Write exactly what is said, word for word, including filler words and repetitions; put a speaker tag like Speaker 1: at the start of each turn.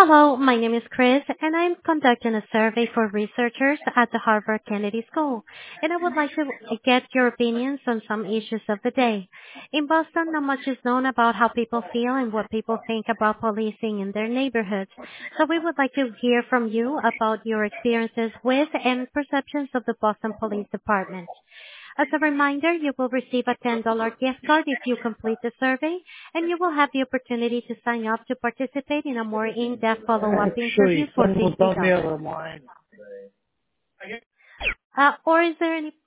Speaker 1: Hello, my name is Chris, and I'm conducting a survey for researchers at the Harvard Kennedy School, and I would like to get your opinions on some issues of the day. In Boston, not much is known about how people feel and what people think about policing in their neighborhoods. So we would like to hear from you about your experiences with and perceptions of the Boston Police Department. As a reminder, you will receive a ten dollars gift card if you complete the survey, and you will have the opportunity to sign up to participate in a more in-depth follow-up interview
Speaker 2: Actually,
Speaker 1: for
Speaker 2: someone's
Speaker 1: fifty
Speaker 2: on the
Speaker 1: dollars
Speaker 2: other line.
Speaker 1: Uh, or is there any